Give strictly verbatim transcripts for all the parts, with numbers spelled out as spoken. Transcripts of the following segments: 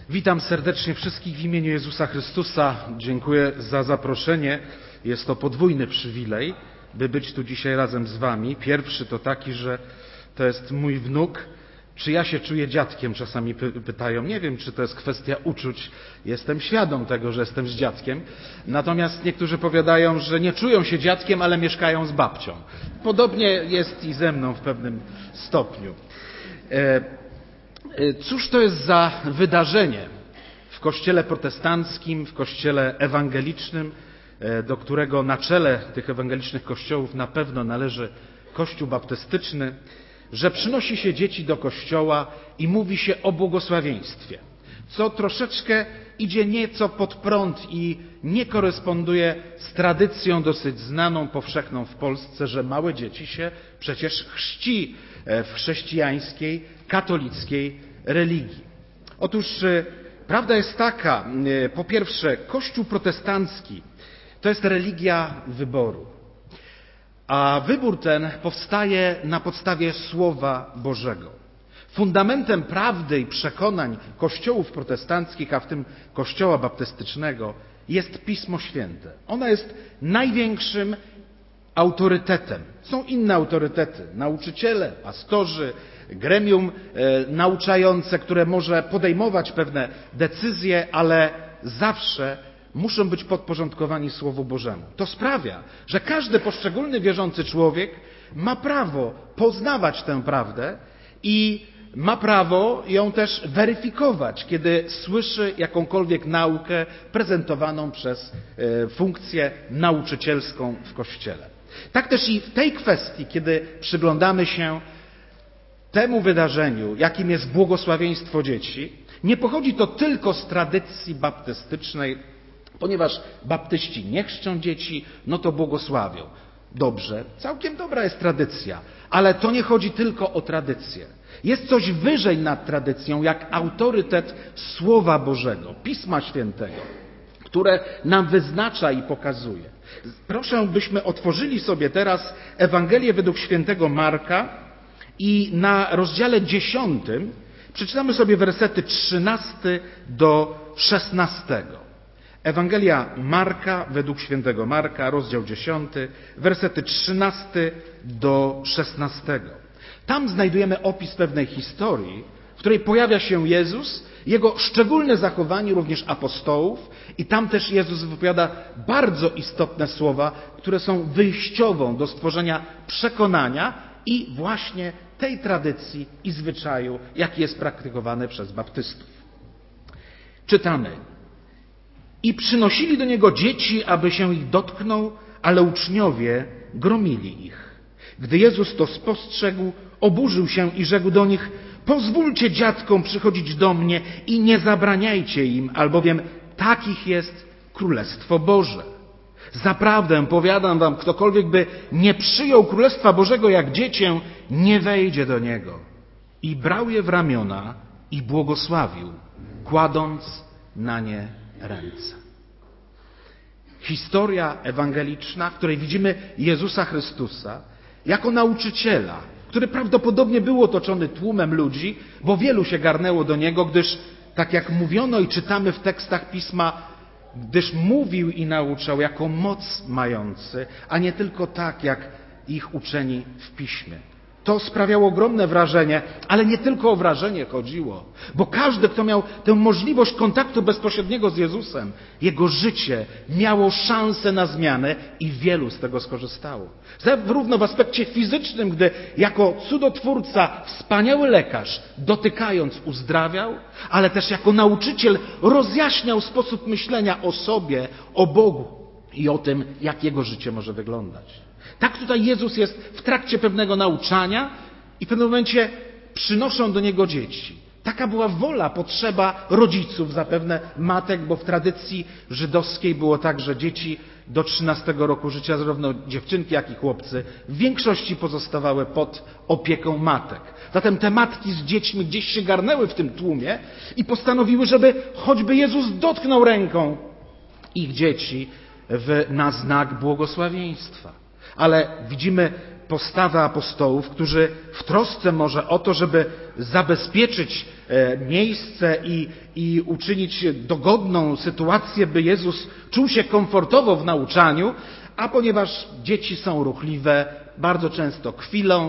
Witam serdecznie wszystkich w imieniu Jezusa Chrystusa. Dziękuję za zaproszenie. Jest to podwójny przywilej, by być tu dzisiaj razem z wami. Pierwszy to taki, że to jest mój wnuk. Czy ja się czuję dziadkiem? Czasami pytają. Nie wiem, czy to jest kwestia uczuć. Jestem świadom tego, że jestem z dziadkiem. Natomiast niektórzy powiadają, że nie czują się dziadkiem, ale mieszkają z babcią. Podobnie jest i ze mną w pewnym stopniu. Cóż to jest za wydarzenie w kościele protestanckim, w kościele ewangelicznym, do którego na czele tych ewangelicznych kościołów na pewno należy Kościół baptystyczny, że przynosi się dzieci do kościoła i mówi się o błogosławieństwie, co troszeczkę idzie nieco pod prąd i nie koresponduje z tradycją dosyć znaną, powszechną w Polsce, że małe dzieci się przecież chrzci w chrześcijańskiej, katolickiej religii. Otóż prawda jest taka, po pierwsze, Kościół protestancki to jest religia wyboru, a wybór ten powstaje na podstawie Słowa Bożego. Fundamentem prawdy i przekonań kościołów protestanckich, a w tym Kościoła baptystycznego, jest Pismo Święte. Ono jest największym autorytetem. Są inne autorytety, nauczyciele, pastorzy, gremium e, nauczające, które może podejmować pewne decyzje, ale zawsze muszą być podporządkowani Słowu Bożemu. To sprawia, że każdy poszczególny wierzący człowiek ma prawo poznawać tę prawdę i ma prawo ją też weryfikować, kiedy słyszy jakąkolwiek naukę prezentowaną przez e, funkcję nauczycielską w Kościele. Tak też i w tej kwestii, kiedy przyglądamy się temu wydarzeniu, jakim jest błogosławieństwo dzieci, nie pochodzi to tylko z tradycji baptystycznej, ponieważ baptyści nie chrzczą dzieci, no to błogosławią. Dobrze, całkiem dobra jest tradycja, ale to nie chodzi tylko o tradycję. Jest coś wyżej nad tradycją, jak autorytet Słowa Bożego, Pisma Świętego, które nam wyznacza i pokazuje. Proszę, byśmy otworzyli sobie teraz Ewangelię według świętego Marka i na rozdziale dziesiątym przeczytamy sobie wersety trzynasty do szesnastego. Ewangelia Marka według świętego Marka, rozdział dziesiąty, wersety trzynasty do szesnastego. Tam znajdujemy opis pewnej historii, w której pojawia się Jezus, Jego szczególne zachowanie również apostołów i tam też Jezus wypowiada bardzo istotne słowa, które są wyjściową do stworzenia przekonania i właśnie tej tradycji i zwyczaju, jaki jest praktykowany przez baptystów. Czytamy. I przynosili do Niego dzieci, aby się ich dotknął, ale uczniowie gromili ich. Gdy Jezus to spostrzegł, oburzył się i rzekł do nich: pozwólcie dziadkom przychodzić do mnie i nie zabraniajcie im, albowiem takich jest Królestwo Boże. Zaprawdę powiadam wam, ktokolwiek by nie przyjął Królestwa Bożego jak dziecię, nie wejdzie do niego. I brał je w ramiona i błogosławił, kładąc na nie ręce. Historia ewangeliczna, w której widzimy Jezusa Chrystusa jako nauczyciela, który prawdopodobnie był otoczony tłumem ludzi, bo wielu się garnęło do Niego, gdyż, tak jak mówiono i czytamy w tekstach Pisma, gdyż mówił i nauczał jako moc mający, a nie tylko tak, jak ich uczeni w Piśmie. To sprawiało ogromne wrażenie, ale nie tylko o wrażenie chodziło, bo każdy, kto miał tę możliwość kontaktu bezpośredniego z Jezusem, jego życie miało szansę na zmianę i wielu z tego skorzystało. Zarówno w aspekcie fizycznym, gdy jako cudotwórca, wspaniały lekarz, dotykając uzdrawiał, ale też jako nauczyciel rozjaśniał sposób myślenia o sobie, o Bogu i o tym, jak jego życie może wyglądać. Tak tutaj Jezus jest w trakcie pewnego nauczania i w pewnym momencie przynoszą do Niego dzieci. Taka była wola, potrzeba rodziców, zapewne matek, bo w tradycji żydowskiej było tak, że dzieci do trzynastego roku życia, zarówno dziewczynki, jak i chłopcy, w większości pozostawały pod opieką matek. Zatem te matki z dziećmi gdzieś się garnęły w tym tłumie i postanowiły, żeby choćby Jezus dotknął ręką ich dzieci w, na znak błogosławieństwa. Ale widzimy postawę apostołów, którzy w trosce może o to, żeby zabezpieczyć miejsce i, i uczynić dogodną sytuację, by Jezus czuł się komfortowo w nauczaniu, a ponieważ dzieci są ruchliwe, bardzo często kwilą,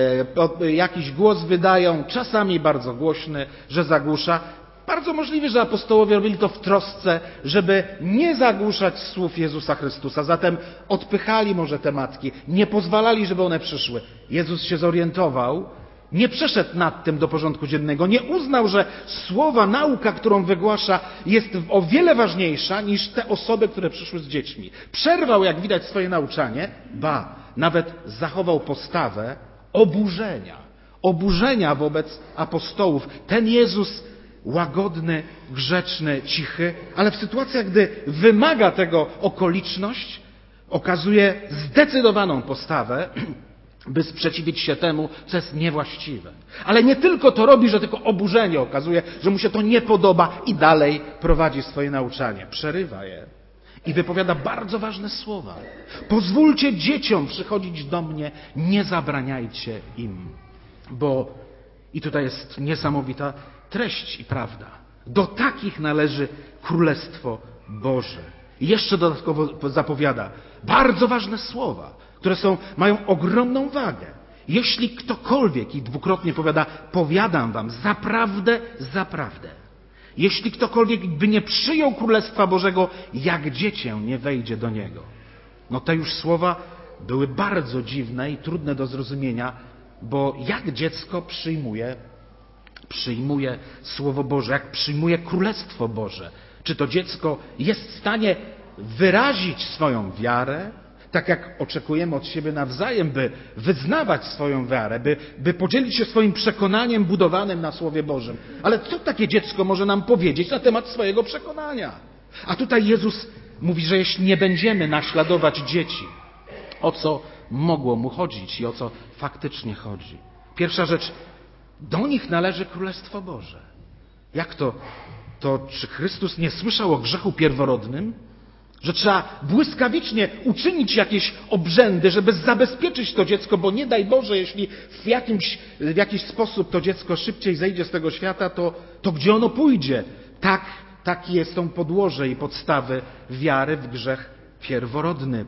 jakiś głos wydają, czasami bardzo głośny, że zagłusza. Bardzo możliwe, że apostołowie robili to w trosce, żeby nie zagłuszać słów Jezusa Chrystusa. Zatem odpychali może te matki, nie pozwalali, żeby one przyszły. Jezus się zorientował, nie przeszedł nad tym do porządku dziennego, nie uznał, że słowa, nauka, którą wygłasza, jest o wiele ważniejsza niż te osoby, które przyszły z dziećmi. Przerwał, jak widać, swoje nauczanie, ba, nawet zachował postawę oburzenia. Oburzenia wobec apostołów. Ten Jezus łagodny, grzeczny, cichy, ale w sytuacjach, gdy wymaga tego okoliczność, okazuje zdecydowaną postawę, by sprzeciwić się temu, co jest niewłaściwe. Ale nie tylko to robi, że tylko oburzenie okazuje, że mu się to nie podoba i dalej prowadzi swoje nauczanie. Przerywa je i wypowiada bardzo ważne słowa. Pozwólcie dzieciom przychodzić do mnie, nie zabraniajcie im. Bo, i tutaj jest niesamowita treść i prawda, do takich należy Królestwo Boże. I jeszcze dodatkowo zapowiada bardzo ważne słowa, które są, mają ogromną wagę. Jeśli ktokolwiek, i dwukrotnie powiada, powiadam wam, zaprawdę, zaprawdę. Jeśli ktokolwiek by nie przyjął Królestwa Bożego, jak dziecię nie wejdzie do niego. No te już słowa były bardzo dziwne i trudne do zrozumienia, bo jak dziecko przyjmuje, przyjmuje Słowo Boże, jak przyjmuje Królestwo Boże? Czy to dziecko jest w stanie wyrazić swoją wiarę, tak jak oczekujemy od siebie nawzajem, by wyznawać swoją wiarę, by, by podzielić się swoim przekonaniem budowanym na Słowie Bożym. Ale co takie dziecko może nam powiedzieć na temat swojego przekonania? A tutaj Jezus mówi, że jeśli nie będziemy naśladować dzieci, o co mogło mu chodzić i o co faktycznie chodzi. Pierwsza rzecz, do nich należy Królestwo Boże. Jak to? To czy Chrystus nie słyszał o grzechu pierworodnym? Że trzeba błyskawicznie uczynić jakieś obrzędy, żeby zabezpieczyć to dziecko, bo nie daj Boże, jeśli w, jakimś, w jakiś sposób to dziecko szybciej zejdzie z tego świata, to, to gdzie ono pójdzie? Tak, takie jest tą podłoże i podstawy wiary w grzech pierworodny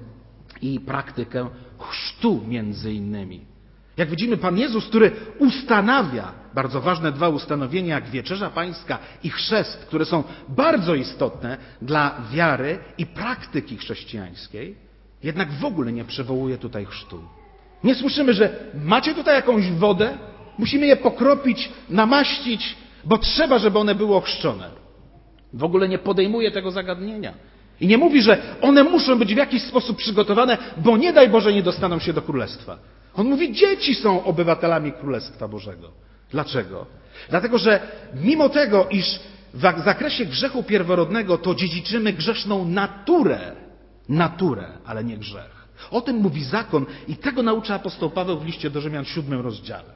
i praktykę chrztu między innymi. Jak widzimy, Pan Jezus, który ustanawia bardzo ważne dwa ustanowienia, jak Wieczerza Pańska i chrzest, które są bardzo istotne dla wiary i praktyki chrześcijańskiej, jednak w ogóle nie przywołuje tutaj chrztu. Nie słyszymy, że macie tutaj jakąś wodę, musimy je pokropić, namaścić, bo trzeba, żeby one były ochrzczone. W ogóle nie podejmuje tego zagadnienia. I nie mówi, że one muszą być w jakiś sposób przygotowane, bo nie daj Boże nie dostaną się do Królestwa. On mówi, dzieci są obywatelami Królestwa Bożego. Dlaczego? Dlatego, że mimo tego, iż w zakresie grzechu pierworodnego to dziedziczymy grzeszną naturę, naturę, ale nie grzech. O tym mówi zakon i tego naucza apostoł Paweł w liście do Rzymian w siódmym rozdziale.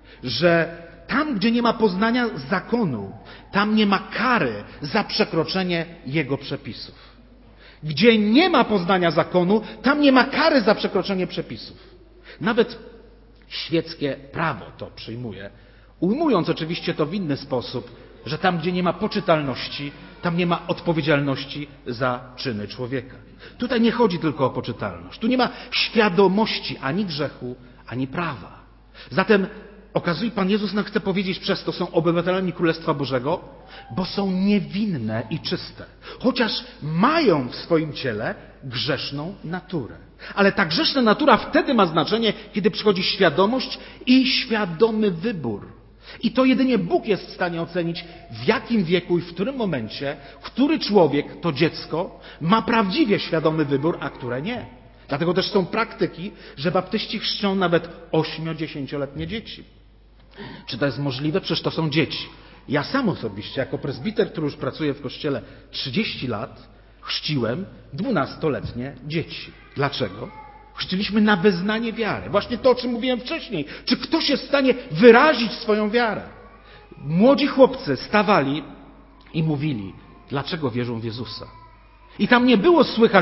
Że tam, gdzie nie ma poznania zakonu, tam nie ma kary za przekroczenie jego przepisów. Gdzie nie ma poznania zakonu, tam nie ma kary za przekroczenie przepisów. Nawet świeckie prawo to przyjmuje, ujmując oczywiście to w inny sposób, że tam, gdzie nie ma poczytalności, tam nie ma odpowiedzialności za czyny człowieka. Tutaj nie chodzi tylko o poczytalność. Tu nie ma świadomości ani grzechu, ani prawa. Zatem okazuje, Pan Jezus nam chce powiedzieć przez to, są obywatelami Królestwa Bożego, bo są niewinne i czyste. Chociaż mają w swoim ciele grzeszną naturę. Ale ta grzeszna natura wtedy ma znaczenie, kiedy przychodzi świadomość i świadomy wybór. I to jedynie Bóg jest w stanie ocenić, w jakim wieku i w którym momencie, który człowiek, to dziecko, ma prawdziwie świadomy wybór, a które nie. Dlatego też są praktyki, że baptyści chrzczą nawet ośmio-dziesięcioletnie dzieci. Czy to jest możliwe? Przecież to są dzieci. Ja sam osobiście, jako prezbiter, który już pracuje w kościele trzydzieści lat, chrzciłem dwunastoletnie dzieci. Dlaczego? Chrzciliśmy na wyznanie wiary. Właśnie to, o czym mówiłem wcześniej. Czy ktoś jest w stanie wyrazić swoją wiarę? Młodzi chłopcy stawali i mówili, dlaczego wierzą w Jezusa. I tam nie było słychać,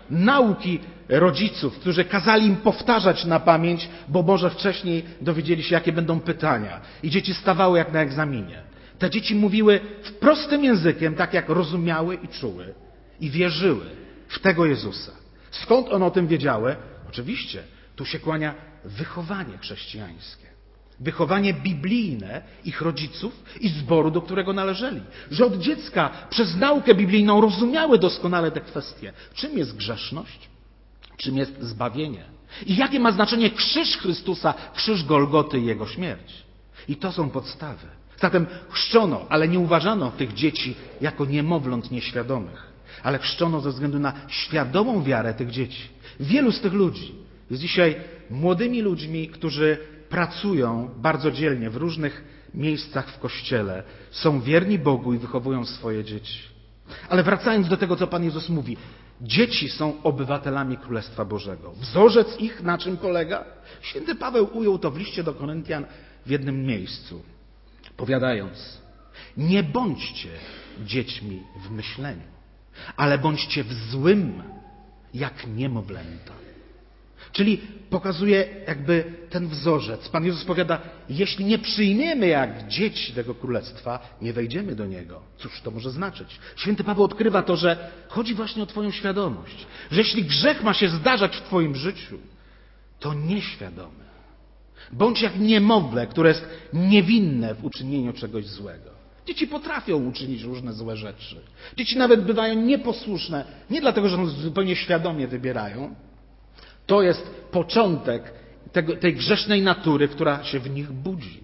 nauki rodziców, którzy kazali im powtarzać na pamięć, bo może wcześniej dowiedzieli się, jakie będą pytania. I dzieci stawały jak na egzaminie. Te dzieci mówiły prostym językiem, tak jak rozumiały i czuły. I wierzyły w tego Jezusa. Skąd one o tym wiedziały? Oczywiście, tu się kłania wychowanie chrześcijańskie. Wychowanie biblijne ich rodziców i zboru, do którego należeli. Że od dziecka przez naukę biblijną rozumiały doskonale te kwestie. Czym jest grzeszność? Czym jest zbawienie? I jakie ma znaczenie krzyż Chrystusa, krzyż Golgoty i Jego śmierć? I to są podstawy. Zatem chrzczono, ale nie uważano tych dzieci jako niemowląt nieświadomych, ale chrzczono ze względu na świadomą wiarę tych dzieci. Wielu z tych ludzi jest dzisiaj młodymi ludźmi, którzy pracują bardzo dzielnie w różnych miejscach w Kościele, są wierni Bogu i wychowują swoje dzieci. Ale wracając do tego, co Pan Jezus mówi, dzieci są obywatelami Królestwa Bożego. Wzorzec ich na czym polega? Święty Paweł ujął to w liście do Koryntian w jednym miejscu, powiadając: nie bądźcie dziećmi w myśleniu, ale bądźcie w złym, jak niemowlęta. Czyli pokazuje jakby ten wzorzec. Pan Jezus powiada, jeśli nie przyjmiemy jak dzieci tego królestwa, nie wejdziemy do niego. Cóż to może znaczyć? Święty Paweł odkrywa to, że chodzi właśnie o twoją świadomość. Że jeśli grzech ma się zdarzać w twoim życiu, to nieświadomy. Bądź jak niemowlę, które jest niewinne w uczynieniu czegoś złego. Dzieci potrafią uczynić różne złe rzeczy. Dzieci nawet bywają nieposłuszne, nie dlatego, że one zupełnie świadomie wybierają. To jest początek tego, tej grzesznej natury, która się w nich budzi.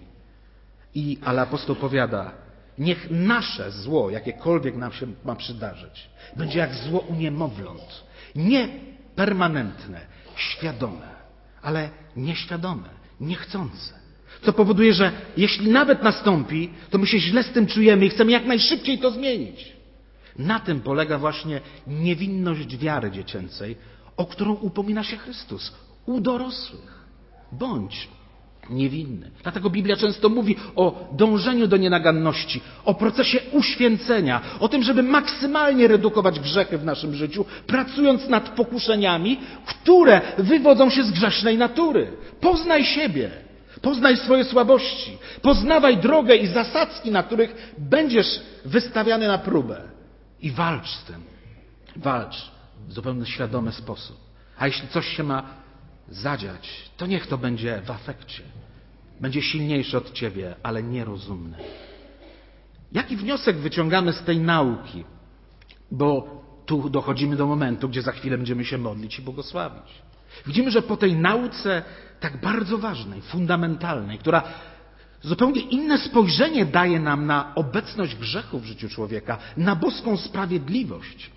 I, ale apostoł powiada, niech nasze zło, jakiekolwiek nam się ma przydarzyć, będzie jak zło u niemowląt. Nie permanentne, świadome, ale nieświadome, niechcące. Co powoduje, że jeśli nawet nastąpi, to my się źle z tym czujemy i chcemy jak najszybciej to zmienić. Na tym polega właśnie niewinność wiary dziecięcej, o którą upomina się Chrystus u dorosłych. Bądź niewinny. Dlatego Biblia często mówi o dążeniu do nienaganności, o procesie uświęcenia, o tym, żeby maksymalnie redukować grzechy w naszym życiu, pracując nad pokuszeniami, które wywodzą się z grzesznej natury. Poznaj siebie, poznaj swoje słabości, poznawaj drogę i zasadzki, na których będziesz wystawiany na próbę. I walcz z tym. Walcz w zupełnie świadomy sposób. A jeśli coś się ma zadziać, to niech to będzie w afekcie. Będzie silniejszy od ciebie, ale nierozumny. Jaki wniosek wyciągamy z tej nauki? Bo tu dochodzimy do momentu, gdzie za chwilę będziemy się modlić i błogosławić. Widzimy, że po tej nauce tak bardzo ważnej, fundamentalnej, która zupełnie inne spojrzenie daje nam na obecność grzechu w życiu człowieka, na boską sprawiedliwość,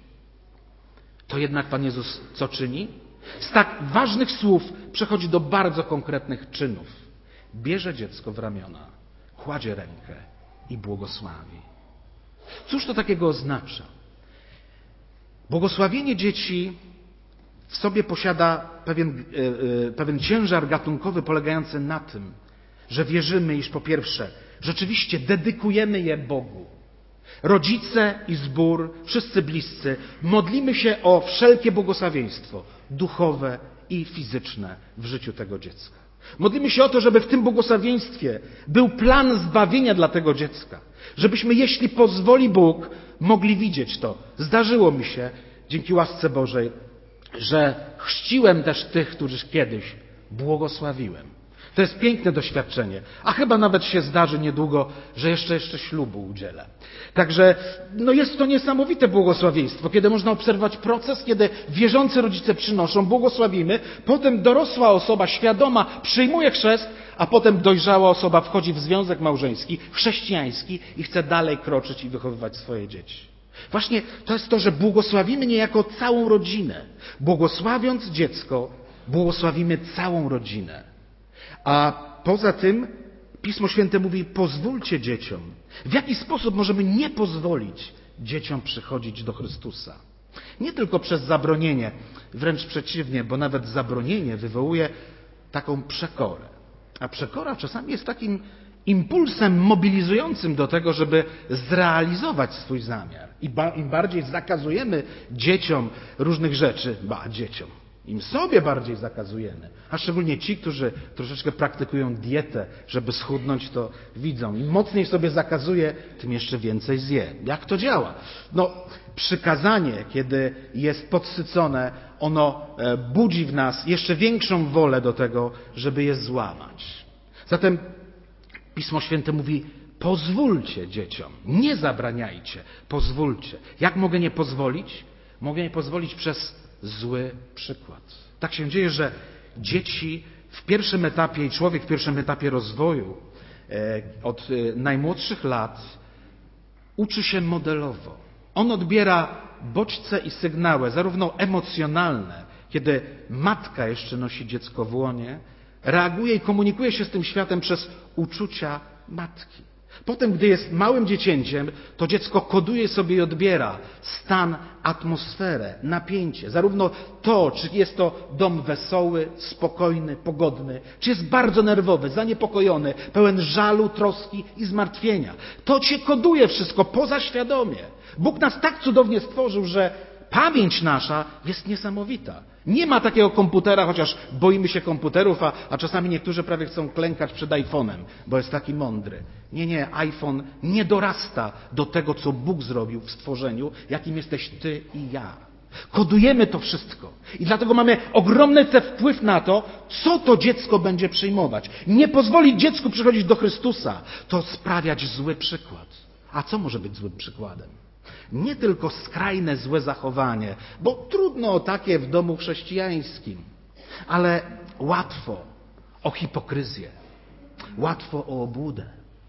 to jednak Pan Jezus co czyni? Z tak ważnych słów przechodzi do bardzo konkretnych czynów. Bierze dziecko w ramiona, kładzie rękę i błogosławi. Cóż to takiego oznacza? Błogosławienie dzieci w sobie posiada pewien, yy, pewien ciężar gatunkowy polegający na tym, że wierzymy, iż po pierwsze, rzeczywiście dedykujemy je Bogu. Rodzice i zbór, wszyscy bliscy, modlimy się o wszelkie błogosławieństwo duchowe i fizyczne w życiu tego dziecka. Modlimy się o to, żeby w tym błogosławieństwie był plan zbawienia dla tego dziecka. Żebyśmy, jeśli pozwoli Bóg, mogli widzieć to. Zdarzyło mi się, dzięki łasce Bożej, że chrzciłem też tych, których kiedyś błogosławiłem. To jest piękne doświadczenie, a chyba nawet się zdarzy niedługo, że jeszcze jeszcze ślubu udzielę. Także no jest to niesamowite błogosławieństwo, kiedy można obserwować proces, kiedy wierzący rodzice przynoszą, błogosławimy, potem dorosła osoba świadoma przyjmuje chrzest, a potem dojrzała osoba wchodzi w związek małżeński, chrześcijański i chce dalej kroczyć i wychowywać swoje dzieci. Właśnie to jest to, że błogosławimy niejako całą rodzinę. Błogosławiąc dziecko, błogosławimy całą rodzinę. A poza tym Pismo Święte mówi, pozwólcie dzieciom. W jaki sposób możemy nie pozwolić dzieciom przychodzić do Chrystusa? Nie tylko przez zabronienie, wręcz przeciwnie, bo nawet zabronienie wywołuje taką przekorę. A przekora czasami jest takim impulsem mobilizującym do tego, żeby zrealizować swój zamiar. I ba, im bardziej zakazujemy dzieciom różnych rzeczy, ba, dzieciom, im sobie bardziej zakazujemy, a szczególnie ci, którzy troszeczkę praktykują dietę, żeby schudnąć, to widzą. Im mocniej sobie zakazuje, tym jeszcze więcej zje. Jak to działa? No, przykazanie, kiedy jest podsycone, ono budzi w nas jeszcze większą wolę do tego, żeby je złamać. Zatem Pismo Święte mówi: pozwólcie dzieciom, nie zabraniajcie, pozwólcie. Jak mogę nie pozwolić? Mogę nie pozwolić przez zły przykład. Tak się dzieje, że dzieci w pierwszym etapie i człowiek w pierwszym etapie rozwoju od najmłodszych lat uczy się modelowo. On odbiera bodźce i sygnały, zarówno emocjonalne, kiedy matka jeszcze nosi dziecko w łonie, reaguje i komunikuje się z tym światem przez uczucia matki. Potem, gdy jest małym dziecięciem, to dziecko koduje sobie i odbiera stan, atmosferę, napięcie. Zarówno to, czy jest to dom wesoły, spokojny, pogodny, czy jest bardzo nerwowy, zaniepokojony, pełen żalu, troski i zmartwienia. To się koduje wszystko pozaświadomie. Bóg nas tak cudownie stworzył, że pamięć nasza jest niesamowita. Nie ma takiego komputera, chociaż boimy się komputerów, a, a czasami niektórzy prawie chcą klękać przed iPhone'em, bo jest taki mądry. Nie, nie, iPhone nie dorasta do tego, co Bóg zrobił w stworzeniu, jakim jesteś ty i ja. Kodujemy to wszystko. I dlatego mamy ogromny wpływ na to, co to dziecko będzie przyjmować. Nie pozwolić dziecku przychodzić do Chrystusa, to sprawiać zły przykład. A co może być złym przykładem? Nie tylko skrajne złe zachowanie, bo trudno o takie w domu chrześcijańskim, ale łatwo o hipokryzję, łatwo o obłudę.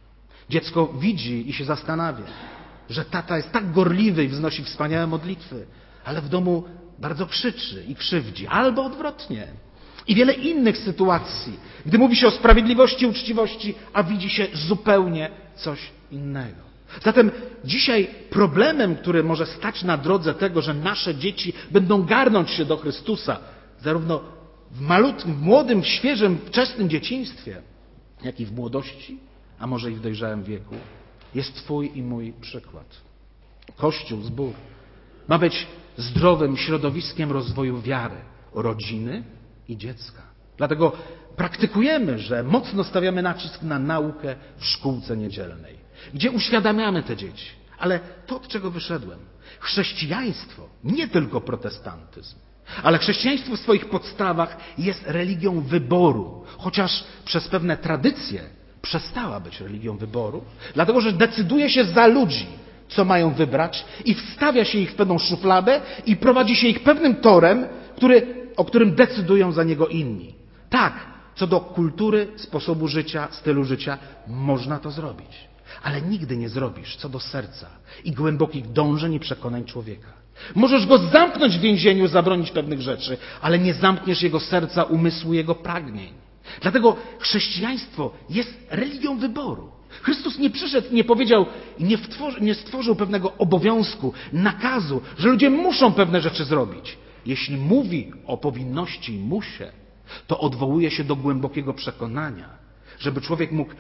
Dziecko widzi i się zastanawia, że tata jest tak gorliwy i wznosi wspaniałe modlitwy, ale w domu bardzo krzyczy i krzywdzi, albo odwrotnie. I wiele innych sytuacji, gdy mówi się o sprawiedliwości i uczciwości, a widzi się zupełnie coś innego. Zatem dzisiaj problemem, który może stać na drodze tego, że nasze dzieci będą garnąć się do Chrystusa, zarówno w malutkim, w młodym, świeżym, wczesnym dzieciństwie, jak i w młodości, a może i w dojrzałym wieku, jest Twój i mój przykład. Kościół, zbór ma być zdrowym środowiskiem rozwoju wiary, rodziny i dziecka. Dlatego praktykujemy, że mocno stawiamy nacisk na naukę w szkółce niedzielnej, gdzie uświadamiamy te dzieci. Ale to, od czego wyszedłem, chrześcijaństwo, nie tylko protestantyzm, ale chrześcijaństwo w swoich podstawach jest religią wyboru, chociaż przez pewne tradycje przestała być religią wyboru, dlatego że decyduje się za ludzi, co mają wybrać i wstawia się ich w pewną szufladę i prowadzi się ich pewnym torem, który, o którym decydują za niego inni. Tak, co do kultury, sposobu życia, stylu życia, można to zrobić. Ale nigdy nie zrobisz co do serca i głębokich dążeń i przekonań człowieka. Możesz go zamknąć w więzieniu, zabronić pewnych rzeczy, ale nie zamkniesz jego serca, umysłu, jego pragnień. Dlatego chrześcijaństwo jest religią wyboru. Chrystus nie przyszedł i nie powiedział i nie, wtworzy, nie stworzył pewnego obowiązku, nakazu, że ludzie muszą pewne rzeczy zrobić. Jeśli mówi o powinności i musie, to odwołuje się do głębokiego przekonania, żeby człowiek mógł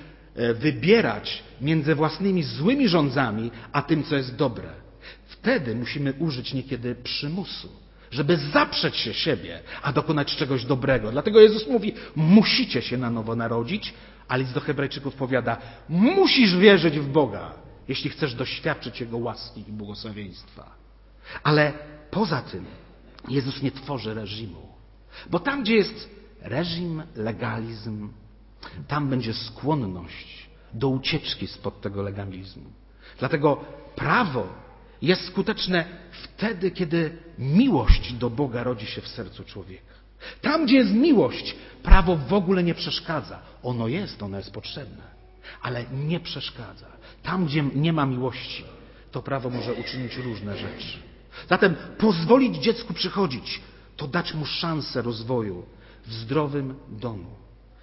wybierać między własnymi złymi rządzami, a tym, co jest dobre. Wtedy musimy użyć niekiedy przymusu, żeby zaprzeć się siebie, a dokonać czegoś dobrego. Dlatego Jezus mówi, musicie się na nowo narodzić, a list do Hebrajczyków powiada, musisz wierzyć w Boga, jeśli chcesz doświadczyć Jego łaski i błogosławieństwa. Ale poza tym Jezus nie tworzy reżimu, bo tam, gdzie jest reżim, legalizm, tam będzie skłonność do ucieczki spod tego legalizmu. Dlatego prawo jest skuteczne wtedy, kiedy miłość do Boga rodzi się w sercu człowieka. Tam, gdzie jest miłość, prawo w ogóle nie przeszkadza. Ono jest, ono jest potrzebne, ale nie przeszkadza. Tam, gdzie nie ma miłości, to prawo może uczynić różne rzeczy. Zatem pozwolić dziecku przychodzić, to dać mu szansę rozwoju w zdrowym domu.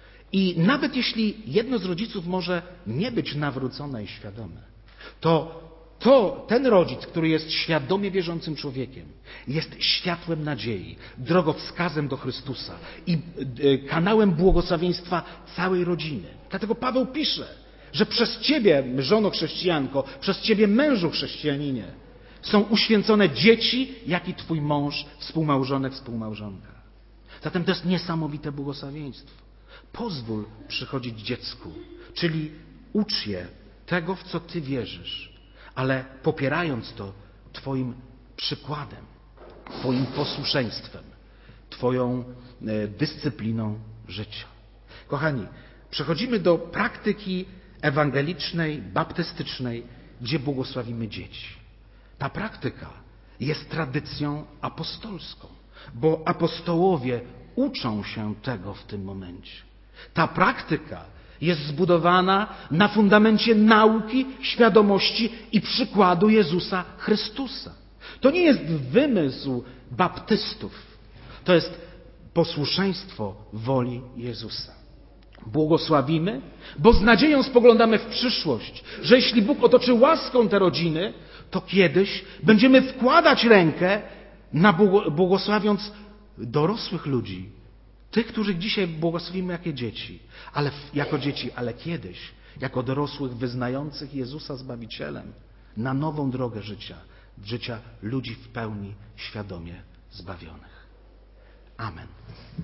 I nawet jeśli jedno z rodziców może nie być nawrócone i świadome, to, to ten rodzic, który jest świadomie wierzącym człowiekiem, jest światłem nadziei, drogowskazem do Chrystusa i kanałem błogosławieństwa całej rodziny. Dlatego Paweł pisze, że przez ciebie, żono chrześcijanko, przez ciebie, mężu chrześcijaninie, Są uświęcone dzieci, jak i twój mąż, współmałżonek, współmałżonka. Zatem to jest niesamowite błogosławieństwo. Pozwól przychodzić dziecku, czyli ucz je tego, w co ty wierzysz, ale popierając to twoim przykładem, twoim posłuszeństwem, twoją dyscypliną życia. Kochani, przechodzimy do praktyki ewangelicznej, baptystycznej, gdzie błogosławimy dzieci. Ta praktyka jest tradycją apostolską, bo apostołowie uczą się tego w tym momencie. Ta praktyka jest zbudowana na fundamencie nauki, świadomości i przykładu Jezusa Chrystusa. To nie jest wymysł baptystów. To jest posłuszeństwo woli Jezusa. Błogosławimy, bo z nadzieją spoglądamy w przyszłość, że jeśli Bóg otoczy łaską te rodziny, to kiedyś będziemy wkładać rękę, na błogosławiąc dorosłych ludzi, tych, których dzisiaj błogosławimy jako dzieci, ale jako dzieci, ale kiedyś jako dorosłych wyznających Jezusa Zbawicielem na nową drogę życia, życia ludzi w pełni świadomie zbawionych. Amen.